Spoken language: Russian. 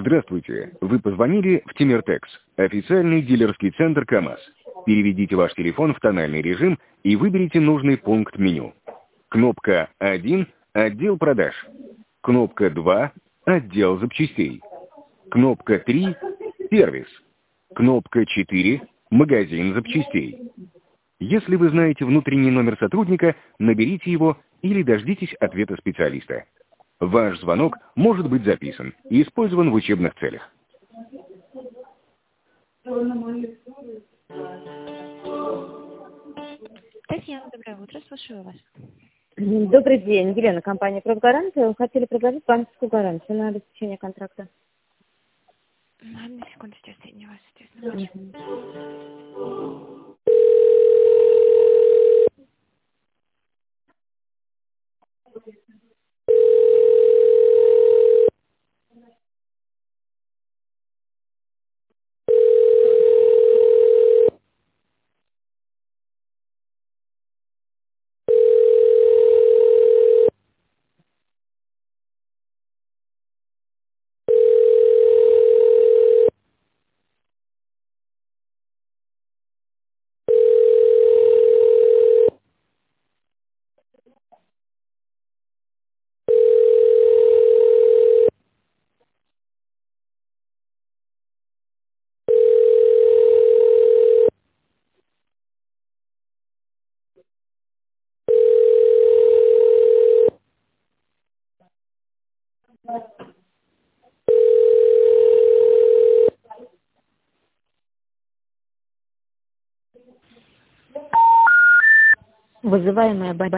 Здравствуйте. Вы позвонили в Тимиртекс, официальный дилерский центр КАМАЗ. Переведите ваш телефон в тональный режим и выберите нужный пункт меню. Кнопка 1 – отдел продаж. Кнопка 2 – отдел запчастей. Кнопка 3 – сервис. Кнопка 4 – магазин запчастей. Если вы знаете внутренний номер сотрудника, наберите его или дождитесь ответа специалиста. Ваш звонок может быть записан и использован в учебных целях. Татьяна, доброе утро, слушаю вас. Добрый день, Елена, компания «Профгарант». Хотели предложить банковскую гарантию на обеспечение контракта. Одну секунду, сейчас я вас, естественно. Вызываемая